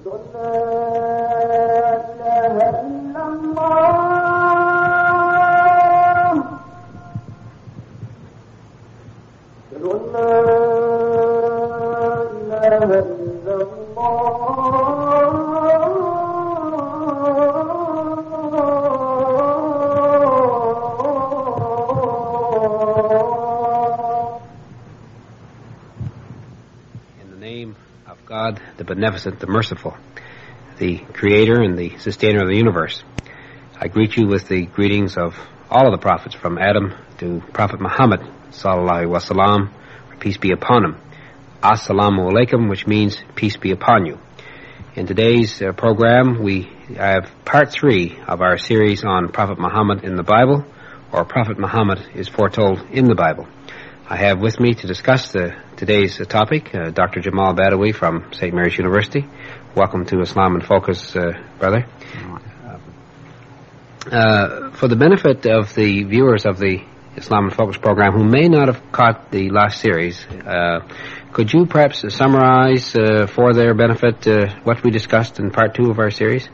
The beneficent, the merciful, the creator and the sustainer of the universe. I greet you with the greetings of all of the prophets, from Adam to Prophet Muhammad, sallallahu alaihi wasallam, peace be upon him. Assalamu alaikum, which means peace be upon you. In today's program, we have part 3 of our series on Prophet Muhammad in the Bible, or Prophet Muhammad is foretold in the Bible. I have with me to discuss today's topic Dr. Jamal Badawi from St. Mary's University. Welcome to Islam in Focus, brother. For the benefit of the viewers of the Islam in Focus program who may not have caught the last series, could you perhaps summarize for their benefit what we discussed in part 2 of our series?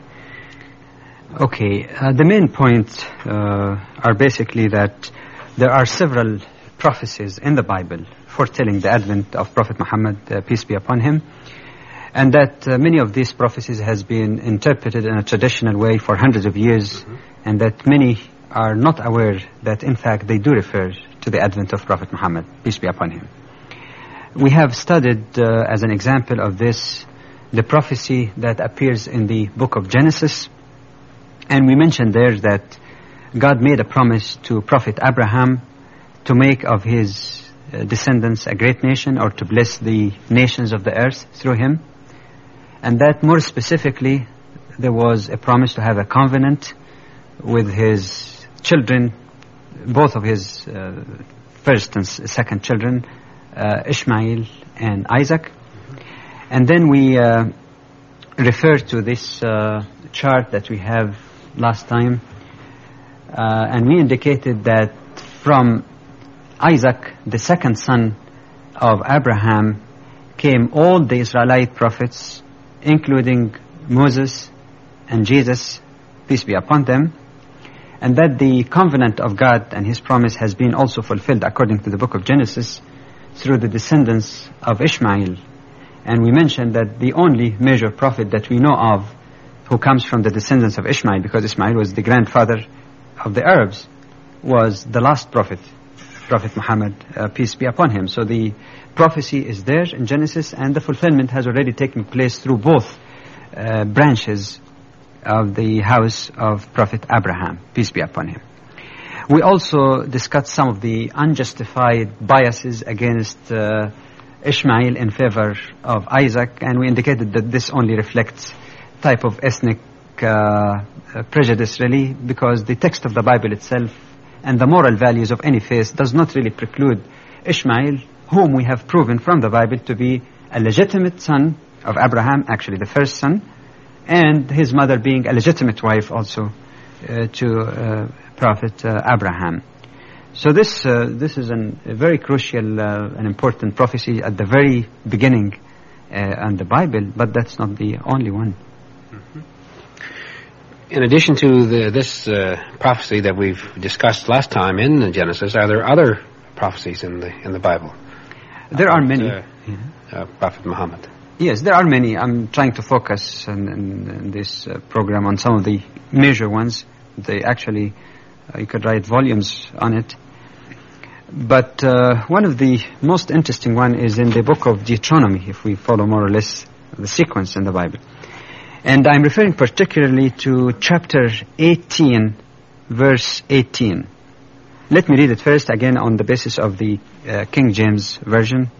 Okay. The main points are basically that there are several prophecies in the Bible foretelling the advent of Prophet Muhammad, peace be upon him, and that many of these prophecies has been interpreted in a traditional way for hundreds of years, and that many are not aware that in fact they do refer to the advent of Prophet Muhammad, peace be upon him. We have studied as an example of this the prophecy that appears in the book of Genesis, and we mentioned there that God made a promise to Prophet Abraham to make of his descendants a great nation, or to bless the nations of the earth through him. And that more specifically, there was a promise to have a covenant with his children, both of his first and second children, Ishmael and Isaac. And then we referred to this chart that we have last time, and we indicated that from Isaac, the second son of Abraham, came all the Israelite prophets, including Moses and Jesus, peace be upon them, and that the covenant of God and his promise has been also fulfilled according to the book of Genesis through the descendants of Ishmael. And we mentioned that the only major prophet that we know of who comes from the descendants of Ishmael, because Ishmael was the grandfather of the Arabs, was the last prophet, Prophet Muhammad, peace be upon him. So the prophecy is there in Genesis, and the fulfillment has already taken place through both branches of the house of Prophet Abraham, peace be upon him. We also discussed some of the unjustified biases against Ishmael in favor of Isaac, and we indicated that this only reflects type of ethnic prejudice, really, because the text of the Bible itself and the moral values of any faith does not really preclude Ishmael, whom we have proven from the Bible to be a legitimate son of Abraham, actually the first son, and his mother being a legitimate wife also to Prophet Abraham. So this is a very crucial and important prophecy at the very beginning in the Bible, but that's not the only one. Mm-hmm. In addition to this prophecy that we've discussed last time in Genesis, are there other prophecies in the Bible? There are many. Prophet Muhammad. Yes, there are many. I'm trying to focus in this program on some of the major ones. They actually, you could write volumes on it. But one of the most interesting one is in the book of Deuteronomy, if we follow more or less the sequence in the Bible. And I'm referring particularly to chapter 18, verse 18. Let me read it first again on the basis of the King James Version.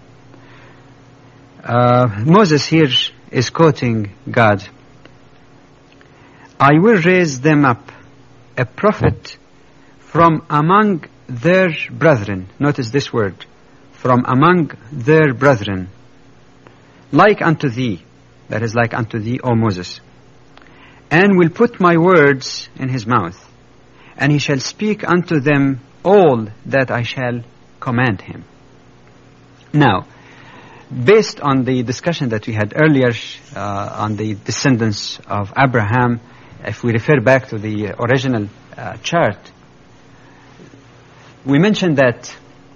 Moses here is quoting God. I will raise them up a prophet from among their brethren. Notice this word. From among their brethren. Like unto thee. That is, like unto thee, O Moses. And will put my words in his mouth. And he shall speak unto them all that I shall command him. Now, based on the discussion that we had earlier on the descendants of Abraham, if we refer back to the original chart, we mentioned that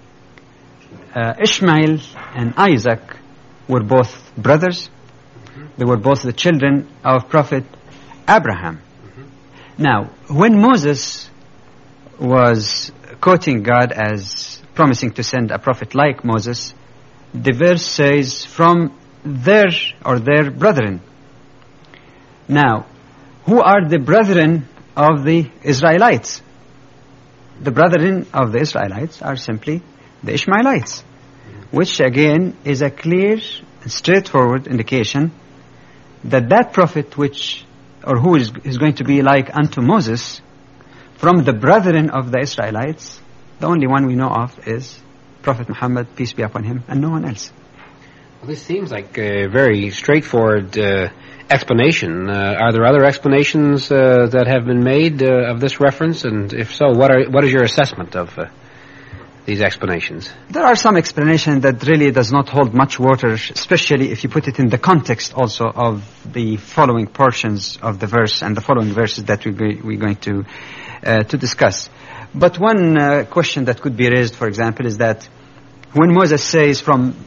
Ishmael and Isaac were both brothers. They were both the children of Prophet Abraham. Now, when Moses was quoting God as promising to send a prophet like Moses, the verse says, from their brethren. Now, who are the brethren of the Israelites? The brethren of the Israelites are simply the Ishmaelites, which again is a clear and straightforward indication that that prophet who is going to be like unto Moses, from the brethren of the Israelites, the only one we know of is Prophet Muhammad, peace be upon him, and no one else. Well, this seems like a very straightforward explanation. Are there other explanations that have been made of this reference? And if so, what is your assessment of these explanations? There are some explanations that really does not hold much water, especially if you put it in the context also of the following portions of the verse and the following verses that we're going to discuss. But one question that could be raised, for example, is that when Moses says from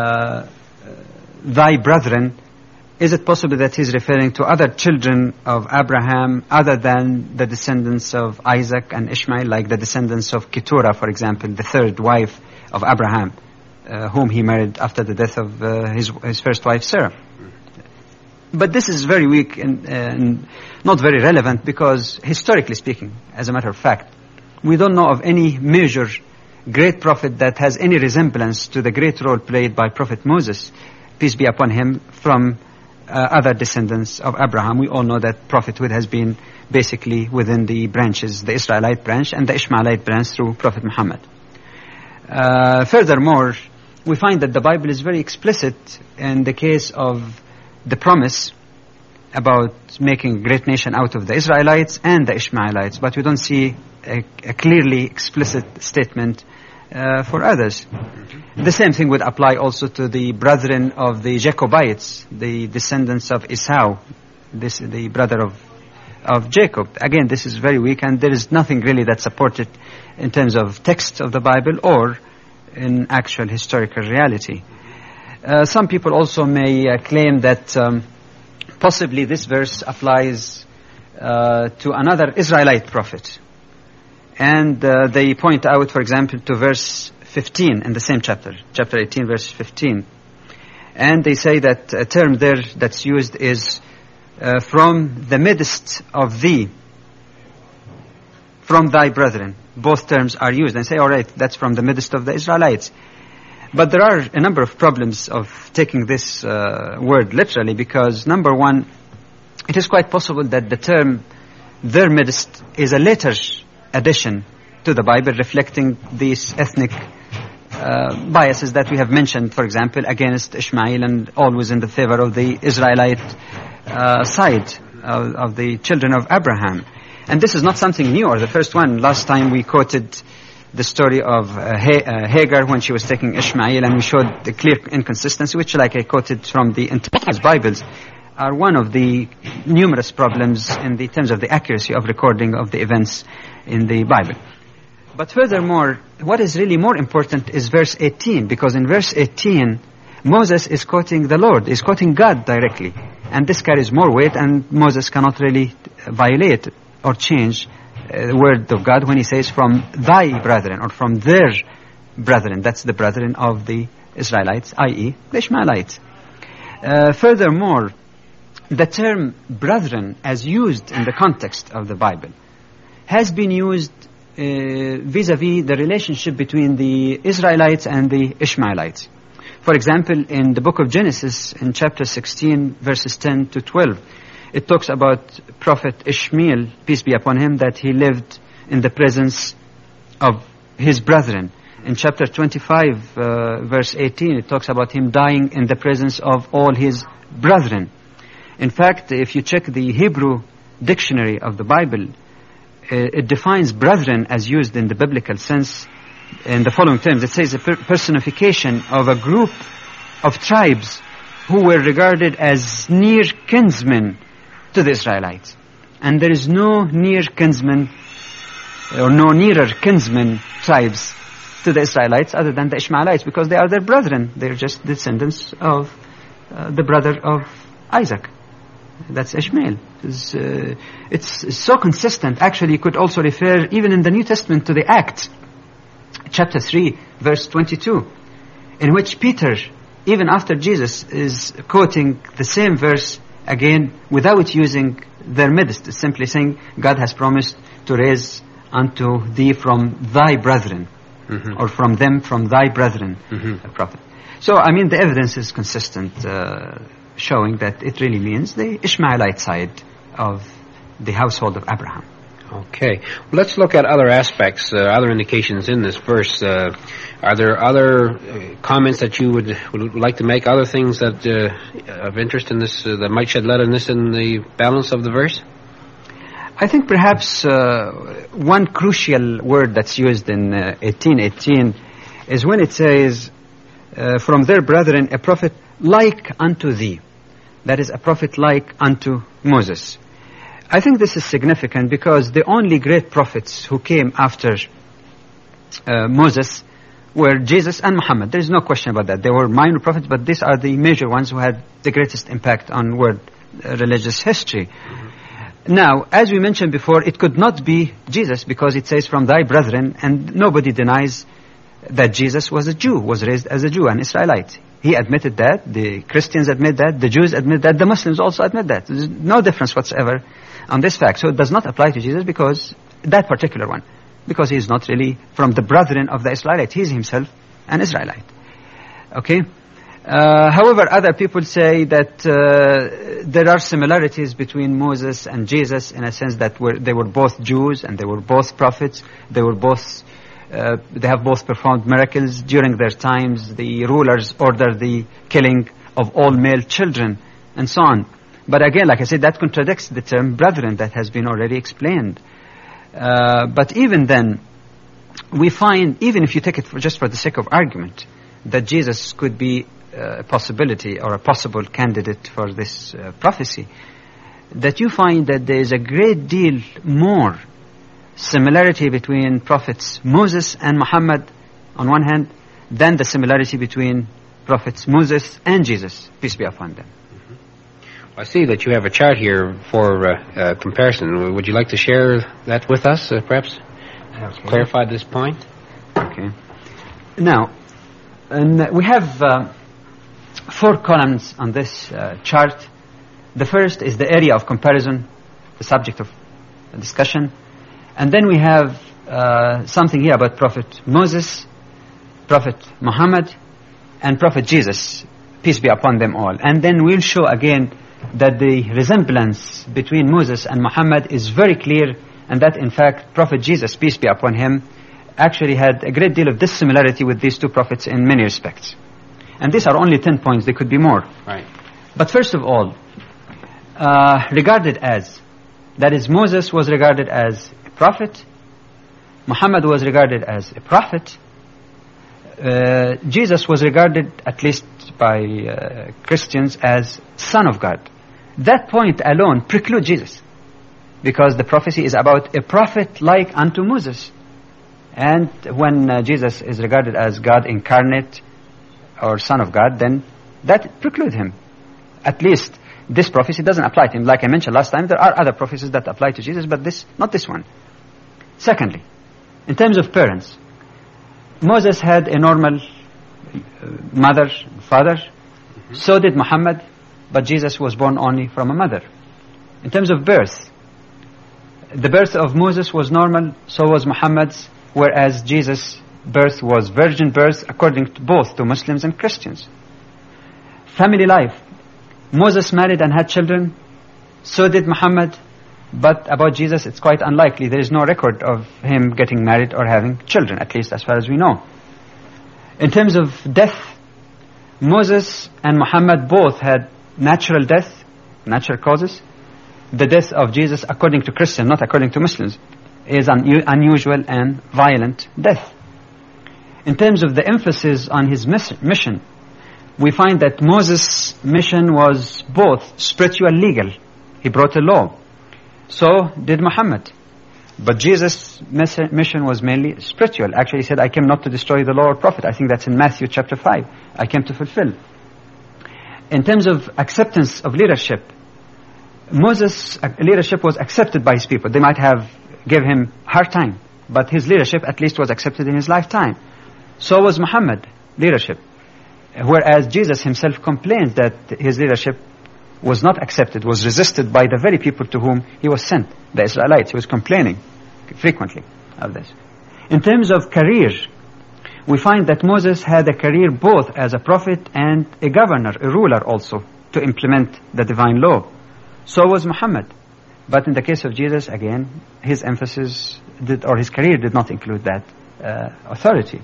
thy brethren, is it possible that he's referring to other children of Abraham other than the descendants of Isaac and Ishmael, like the descendants of Keturah, for example, the third wife of Abraham, whom he married after the death of his first wife, Sarah? But this is very weak and not very relevant because, historically speaking, as a matter of fact, we don't know of any major great prophet that has any resemblance to the great role played by Prophet Moses, peace be upon him, from other descendants of Abraham. We all know that prophethood has been basically within the branches, the Israelite branch and the Ishmaelite branch through Prophet Muhammad. Furthermore, we find that the Bible is very explicit in the case of the promise about making a great nation out of the Israelites and the Ishmaelites, but we don't see a clearly explicit statement for others. The same thing would apply also to the brethren of the Jacobites, the descendants of Esau, the brother of Jacob. Again, this is very weak, and there is nothing really that supported in terms of text of the Bible or in actual historical reality. Some people also may claim that possibly this verse applies to another Israelite prophet. And they point out, for example, to verse 15 in the same chapter 18, verse 15. And they say that a term there that's used is from the midst of thee, from thy brethren. Both terms are used. And say, all right, that's from the midst of the Israelites. But there are a number of problems of taking this word literally, because number one, it is quite possible that the term their midst is a later addition to the Bible, reflecting these ethnic biases that we have mentioned, for example, against Ishmael and always in the favor of the Israelite side of the children of Abraham. And this is not something new or the first one. Last time we quoted the story of Hagar when she was taking Ishmael, and we showed the clear inconsistency, which, like I quoted from the Interlinear Bibles, are one of the numerous problems in the terms of the accuracy of recording of the events in the Bible. But furthermore, what is really more important is verse 18, because in verse 18, Moses is quoting the Lord, is quoting God directly. And this carries more weight, and Moses cannot really violate or change the word of God when he says from thy brethren or from their brethren. That's the brethren of the Israelites, i.e. the Ishmaelites. Furthermore, the term brethren, as used in the context of the Bible, has been used vis-a-vis the relationship between the Israelites and the Ishmaelites. For example, in the book of Genesis, in chapter 16, verses 10 to 12, it talks about Prophet Ishmael, peace be upon him, that he lived in the presence of his brethren. In chapter 25, verse 18, it talks about him dying in the presence of all his brethren. In fact, if you check the Hebrew dictionary of the Bible, it defines brethren as used in the biblical sense in the following terms. It says a personification of a group of tribes who were regarded as near kinsmen to the Israelites. And there is no near kinsman or no nearer kinsman tribes to the Israelites other than the Ishmaelites, because they are their brethren. They're just descendants of the brother of Isaac. That's Ishmael. It's so consistent. Actually, you could also refer, even in the New Testament, to the Acts, chapter 3, verse 22, in which Peter, even after Jesus, is quoting the same verse again without using their midst, simply saying, God has promised to raise unto thee from thy brethren, or from them, from thy brethren, a prophet. So, I mean, the evidence is consistent, showing that it really means the Ishmaelite side of the household of Abraham. Okay. Well, let's look at other aspects, other indications in this verse. Are there other comments that you would like to make, other things that of interest in this, that might shed light on this in the balance of the verse? I think perhaps one crucial word that's used in 18:18 is when it says, from their brethren, a prophet like unto thee. That is, a prophet like unto Moses. I think this is significant because the only great prophets who came after Moses were Jesus and Muhammad. There is no question about that. They were minor prophets, but these are the major ones who had the greatest impact on world religious history. Now, as we mentioned before, it could not be Jesus because it says from thy brethren, and nobody denies that Jesus was a Jew, was raised as a Jew, an Israelite. He admitted that, the Christians admit that, the Jews admit that, the Muslims also admit that. There's no difference whatsoever on this fact. So it does not apply to Jesus because, that particular one, because he is not really from the brethren of the Israelites. He is himself an Israelite. Okay? However, other people say that there are similarities between Moses and Jesus in a sense that they were both Jews and they were both prophets. They were both, they have both performed miracles during their times. The rulers ordered the killing of all male children and so on. But again, like I said, that contradicts the term brethren that has been already explained. But even then, we find, even if you take it just for the sake of argument, that Jesus could be a possibility or a possible candidate for this prophecy, that you find that there is a great deal more similarity between prophets Moses and Muhammad on one hand than the similarity between prophets Moses and Jesus, peace be upon them. I see that you have a chart here for comparison. Would you like to share that with us, perhaps? Okay. Clarify this point? Okay. Now, we have 4 columns on this chart. The first is the area of comparison, the subject of discussion. And then we have something here about Prophet Moses, Prophet Muhammad, and Prophet Jesus, peace be upon them all. And then we'll show again that the resemblance between Moses and Muhammad is very clear, and that in fact Prophet Jesus, peace be upon him, actually had a great deal of dissimilarity with these 2 prophets in many respects. And these are only 10 points, there could be more. Right. But first of all, regarded as, that is, Moses was regarded as a prophet, Muhammad was regarded as a prophet, Jesus was regarded, at least by Christians, as Son of God. That point alone precludes Jesus, because the prophecy is about a prophet like unto Moses. And when Jesus is regarded as God incarnate or Son of God, then that precludes him. At least this prophecy doesn't apply to him. Like I mentioned last time, there are other prophecies that apply to Jesus, but not this one. Secondly, in terms of parents, Moses had a normal mother, father. So did Muhammad, but Jesus was born only from a mother. In terms of birth, the birth of Moses was normal, so was Muhammad's, whereas Jesus' birth was virgin birth, according to both to Muslims and Christians. Family life, Moses married and had children, so did Muhammad, but about Jesus it's quite unlikely. There is no record of him getting married or having children, at least as far as we know. In terms of death, Moses and Muhammad both had natural death, natural causes. The death of Jesus, according to Christians, not according to Muslims, is unusual and violent death. In terms of the emphasis on his mission, we find that Moses' mission was both spiritual and legal. He brought a law. So did Muhammad. But Jesus' mission was mainly spiritual. Actually, he said, I came not to destroy the law or prophet. I think that's in Matthew chapter 5. I came to fulfill. In terms of acceptance of leadership, Moses' leadership was accepted by his people. They might have given him hard time, but his leadership at least was accepted in his lifetime. So was Muhammad leadership. Whereas Jesus himself complained that his leadership was not accepted, was resisted by the very people to whom he was sent, the Israelites. He was complaining frequently of this. In terms of career, we find that Moses had a career both as a prophet and a governor, a ruler also, to implement the divine law. So was Muhammad. But in the case of Jesus, again, his emphasis or his career did not include that authority.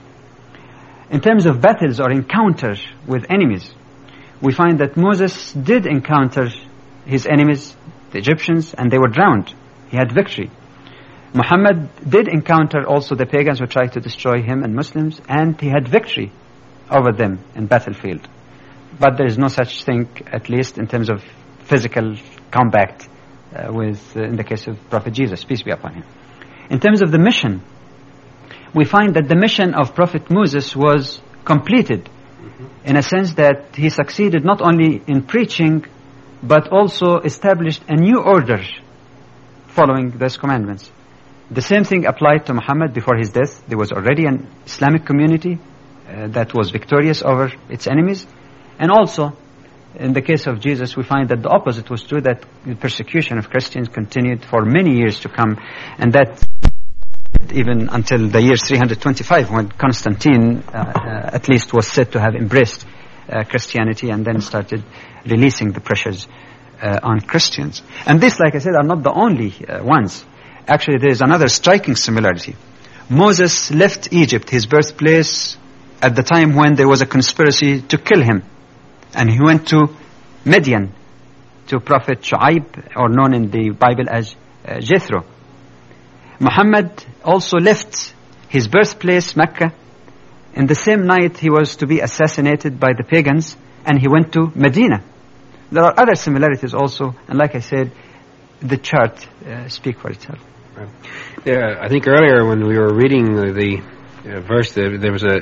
In terms of battles or encounters with enemies, we find that Moses did encounter his enemies, the Egyptians, and they were drowned. He had victory. Muhammad did encounter also the pagans who tried to destroy him and Muslims, and he had victory over them in battlefield. But there is no such thing, at least in terms of physical combat, in the case of Prophet Jesus, peace be upon him. In terms of the mission, we find that the mission of Prophet Moses was completed in a sense that he succeeded not only in preaching but also established a new order following those commandments. The same thing applied to Muhammad before his death. There was already an Islamic community that was victorious over its enemies. And also, in the case of Jesus, we find that the opposite was true, that the persecution of Christians continued for many years to come, and that even until the year 325, when Constantine at least was said to have embraced Christianity and then started releasing the pressures on Christians. And this, like I said, are not the only ones. Actually, there is another striking similarity. Moses left Egypt, his birthplace, at the time when there was a conspiracy to kill him. And he went to Midian, to Prophet Shu'aib, or known in the Bible as Jethro. Muhammad also left his birthplace, Mecca. In the same night, he was to be assassinated by the pagans, and he went to Medina. There are other similarities also, and like I said, the chart speaks for itself. Right. Yeah, I think earlier when we were reading the verse, there was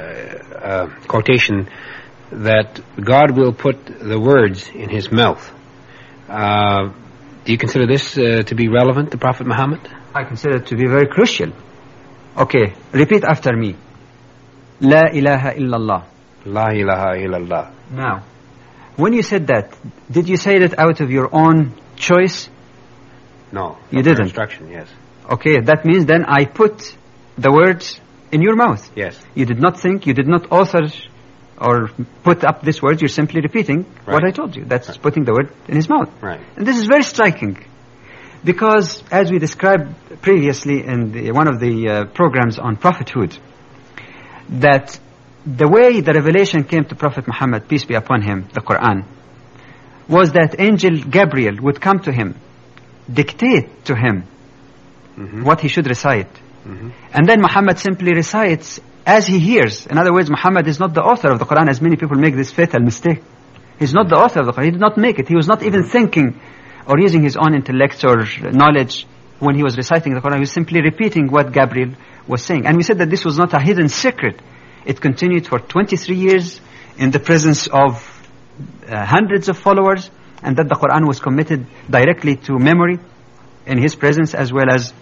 a quotation that God will put the words in his mouth. Do you consider this to be relevant to Prophet Muhammad? I consider it to be very crucial. Okay, repeat after me. La ilaha illallah. La ilaha illallah. Now, when you said that, did you say it out of your own choice? No. You didn't? Instruction, yes. Okay, that means then I put the words in your mouth. Yes. You did not think, you did not author or put up this word, you're simply repeating what I told you. That's putting the word in his mouth. Right. And this is very striking, because as we described previously in one of the programs on prophethood, that the way the revelation came to Prophet Muhammad, peace be upon him, the Quran, was that angel Gabriel would come to him, dictate to him what he should recite. And then Muhammad simply recites as he hears. In other words, Muhammad is not the author of the Quran, as many people make this fatal mistake. He's not the author of the Quran. He did not make it. He was not even thinking or using his own intellect or knowledge when he was reciting the Quran. He was simply repeating what Gabriel was saying. And we said that this was not a hidden secret. It continued for 23 years in the presence of hundreds of followers, and that the Quran was committed directly to memory in his presence as well as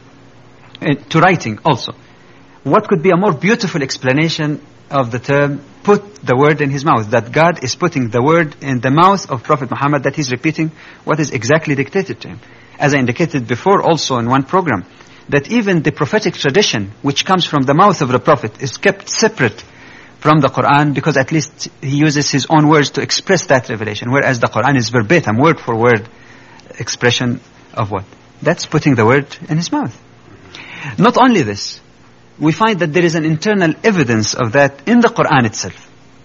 to writing also. What could be a more beautiful explanation of the term, put the word in his mouth, that God is putting the word in the mouth of Prophet Muhammad, that he's repeating what is exactly dictated to him. As I indicated before also in one program, that even the prophetic tradition which comes from the mouth of the Prophet is kept separate from the Quran, because at least he uses his own words to express that revelation, whereas the Quran is verbatim, word for word expression of what? That's putting the word in his mouth. Not only this, we find that there is an internal evidence of that in the Quran itself.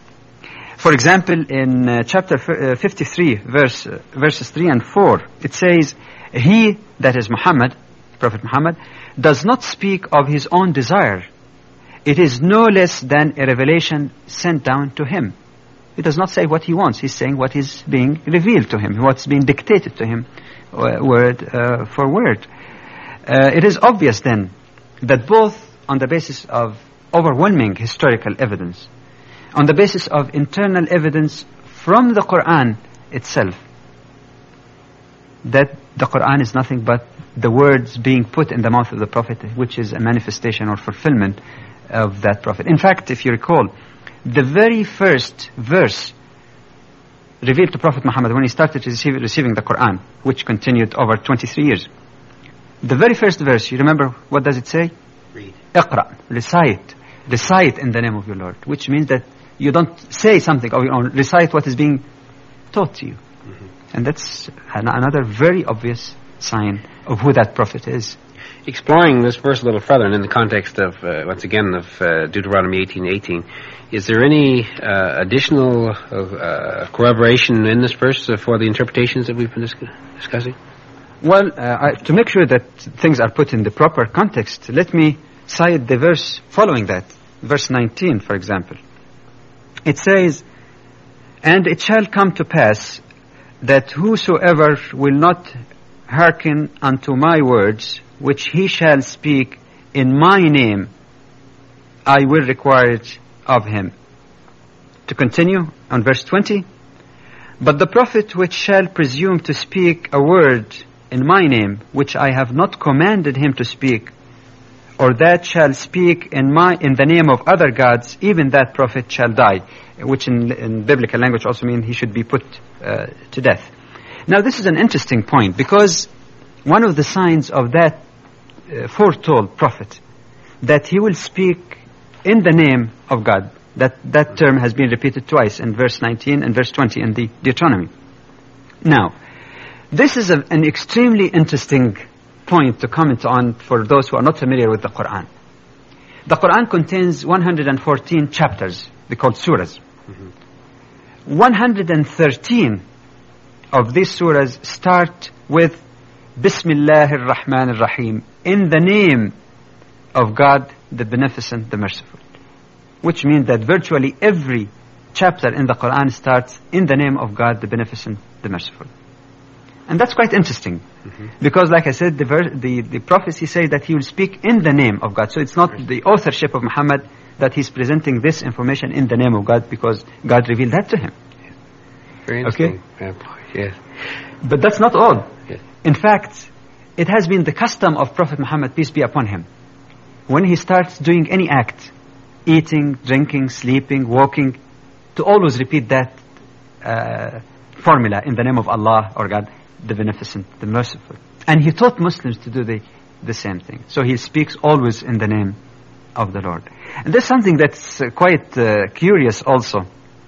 For example, in chapter 53, verses 3 and 4, it says, he, that is Muhammad, Prophet Muhammad, does not speak of his own desire. It is no less than a revelation sent down to him. He does not say what he wants. He's saying what is being revealed to him, what's being dictated to him, word for word. It is obvious then that both on the basis of overwhelming historical evidence, on the basis of internal evidence from the Quran itself, that the Quran is nothing but the words being put in the mouth of the Prophet, which is a manifestation or fulfillment of that Prophet. In fact, if you recall, the very first verse revealed to Prophet Muhammad when he started receiving the Quran, which continued over 23 years, the very first verse, you remember what does it say? Read. Iqra, recite in the name of your Lord, which means that you don't say something of your own, recite what is being taught to you. Mm-hmm. And that's another very obvious sign of who that prophet is. Exploring this verse a little further, and in the context of, once again, of Deuteronomy 18:18, is there any additional corroboration in this verse for the interpretations that we've been discussing? Well, to make sure that things are put in the proper context, let me cite the verse following that, verse 19, for example. It says, "And it shall come to pass that whosoever will not hearken unto my words, which he shall speak in my name, I will require it of him." To continue on verse 20, "But the prophet which shall presume to speak a word in my name, which I have not commanded him to speak, or that shall speak in the name of other gods, even that prophet shall die," which in biblical language also means he should be put to death. Now this is an interesting point, because one of the signs of that foretold prophet, that he will speak in the name of God, that term has been repeated twice in verse 19 and verse 20 in the Deuteronomy. Now, this is an extremely interesting point to comment on for those who are not familiar with the Quran. The Quran contains 114 chapters, they're called surahs. Mm-hmm. 113 of these surahs start with Bismillahir Rahmanir Rahim, in the name of God, the Beneficent, the Merciful. Which means that virtually every chapter in the Quran starts in the name of God, the Beneficent, the Merciful. And that's quite interesting, mm-hmm. because like I said, the prophecy says that he will speak in the name of God. So it's not the authorship of Muhammad that he's presenting this information in the name of God, because God revealed that to him. Yeah. Very interesting. Okay? Yes. But that's not all. Yes. In fact, it has been the custom of Prophet Muhammad, peace be upon him, when he starts doing any act, eating, drinking, sleeping, walking, to always repeat that formula in the name of Allah or God, the Beneficent, the Merciful. And he taught Muslims to do the same thing. So he speaks always in the name of the Lord. And there's something that's quite curious also.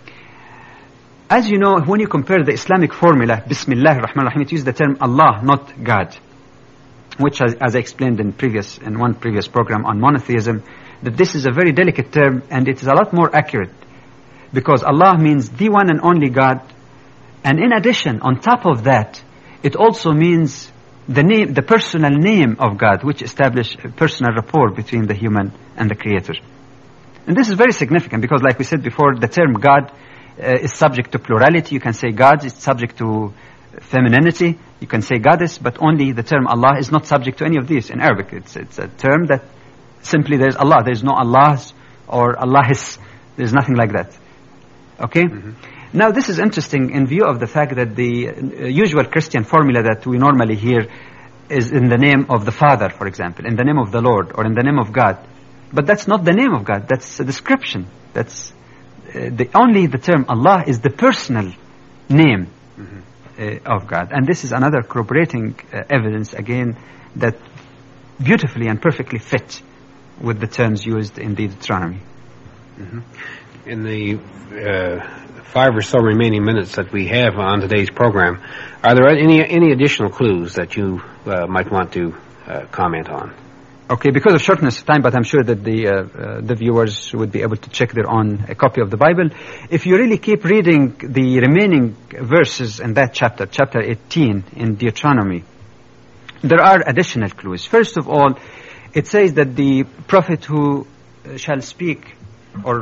As you know, when you compare the Islamic formula, Bismillah ar-Rahman ar-Rahim, it uses the term Allah, not God, which, as I explained in one previous program on monotheism, that this is a very delicate term, and it is a lot more accurate, because Allah means the one and only God, and in addition, on top of that, it also means the personal name of God, which establishes a personal rapport between the human and the Creator. And this is very significant, because like we said before, the term God is subject to plurality. You can say God is subject to femininity. You can say goddess, but only the term Allah is not subject to any of these. In Arabic, it's a term that simply there's Allah. There's no Allahs or Allahis. There's nothing like that. Okay? Mm-hmm. Now this is interesting in view of the fact that the usual Christian formula that we normally hear is in the name of the Father, for example, in the name of the Lord, or in the name of God. But that's not the name of God. That's a description. That's only the term Allah is the personal name of God. And this is another corroborating evidence, again, that beautifully and perfectly fit with the terms used in the Deuteronomy. Mm-hmm. In the 5 or so remaining minutes that we have on today's program, are there any additional clues that you might want to comment on? Okay, because of shortness of time, but I'm sure that the viewers would be able to check their own copy of the Bible. If you really keep reading the remaining verses in that chapter 18 in Deuteronomy, there are additional clues. First of all, it says that the prophet who shall speak or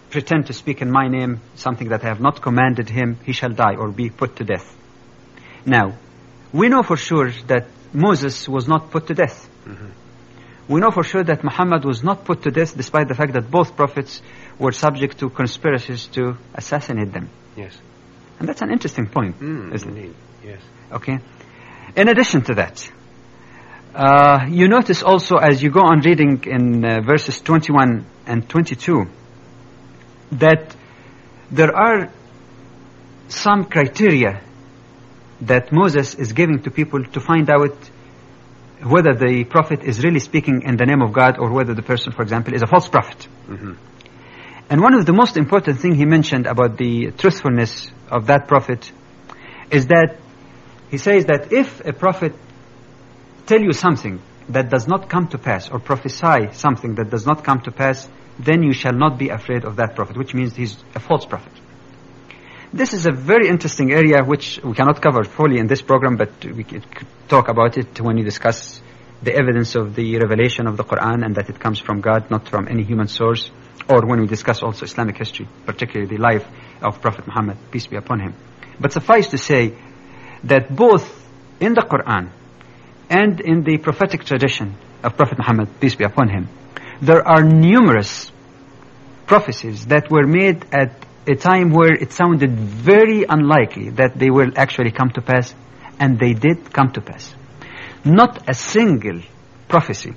pretend to speak in my name something that I have not commanded him, he shall die or be put to death. Now, we know for sure that Moses was not put to death. We know for sure that Muhammad was not put to death, despite the fact that both prophets were subject to conspiracies to assassinate them. Yes. And that's an interesting point, isn't it? Yes. Okay. In addition to that, you notice also as you go on reading in verses 21 and 22 that there are some criteria that Moses is giving to people to find out whether the prophet is really speaking in the name of God or whether the person, for example, is a false prophet. And one of the most important things he mentioned about the truthfulness of that prophet is that he says that if a prophet tell you something that does not come to pass or prophesy something that does not come to pass, then you shall not be afraid of that prophet, which means he's a false prophet. This is a very interesting area which we cannot cover fully in this program, but we could talk about it when we discuss the evidence of the revelation of the Quran and that it comes from God, not from any human source, or when we discuss also Islamic history, particularly the life of Prophet Muhammad, peace be upon him. But suffice to say that both in the Quran and in the prophetic tradition of Prophet Muhammad, peace be upon him, there are numerous prophecies that were made at a time where it sounded very unlikely that they will actually come to pass, and they did come to pass. Not a single prophecy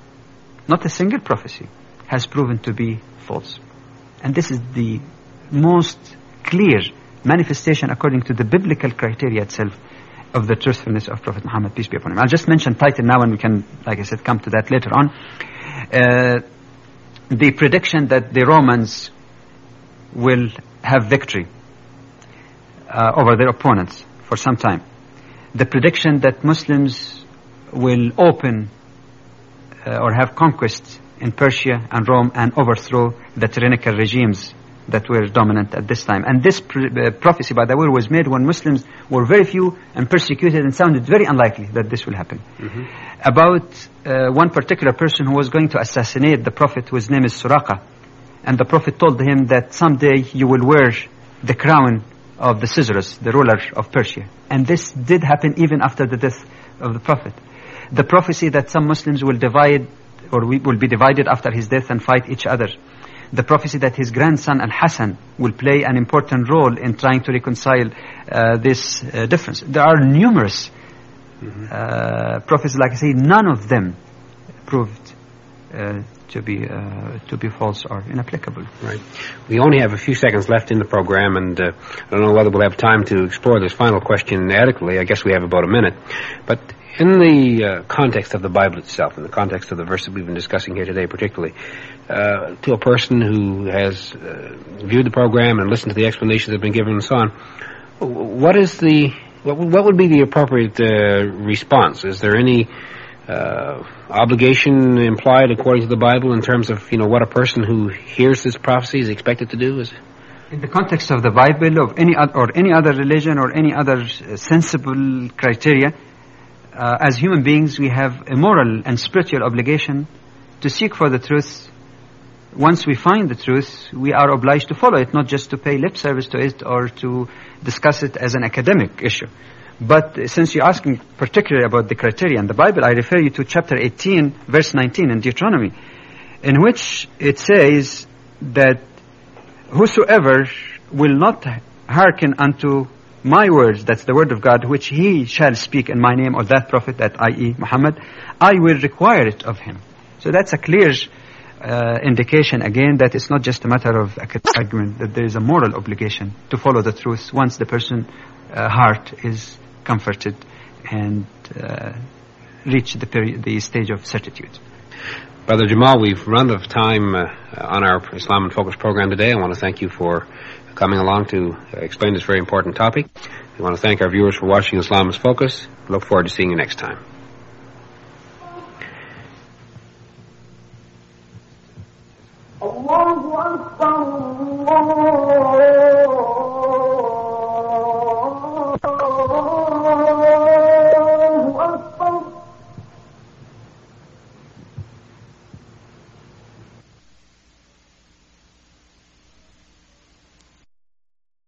has proven to be false. And this is the most clear manifestation according to the biblical criteria itself of the truthfulness of Prophet Muhammad, peace be upon him. I'll just mention title now and we can, like I said, come to that later on. The prediction that the Romans will have victory over their opponents for some time. The prediction that Muslims will open or have conquests in Persia and Rome and overthrow the tyrannical regimes that were dominant at this time. And this prophecy, by the way, was made when Muslims were very few and persecuted, and sounded very unlikely that this will happen. About one particular person who was going to assassinate the Prophet, whose name is Suraqa, and the Prophet told him that someday you will wear the crown of the Caesarus, the ruler of Persia. And this did happen even after the death of the Prophet. The prophecy that some Muslims will divide, or will be divided after his death and fight each other. The prophecy that his grandson Al-Hassan will play an important role in trying to reconcile this difference. There are numerous prophecies, like I say, none of them proved to be false or inapplicable. Right. We only have a few seconds left in the program, and I don't know whether we'll have time to explore this final question adequately. I guess we have about a minute. But in the context of the Bible itself, in the context of the verse that we've been discussing here today particularly, to a person who has viewed the program and listened to the explanations that have been given and so on, what would be the appropriate response? Is there any obligation implied according to the Bible in terms of, what a person who hears this prophecy is expected to do? In the context of the Bible, of any other religion or any other sensible criteria, as human beings, we have a moral and spiritual obligation to seek for the truth. Once we find the truth, we are obliged to follow it, not just to pay lip service to it or to discuss it as an academic issue. But since you're asking particularly about the criteria in the Bible, I refer you to chapter 18, verse 19 in Deuteronomy, in which it says that whosoever will not hearken unto my words, that's the word of God, which he shall speak in my name, or that prophet, that i.e. Muhammad, I will require it of him. So that's a clear indication, again, that it's not just a matter of argument, that there is a moral obligation to follow the truth once the person's heart is comforted and reach the stage of certitude. Brother Jamal, we've run out of time on our Islam in Focus program today. I want to thank you for coming along to explain this very important topic. We want to thank our viewers for watching Islam in Focus. Look forward to seeing you next time.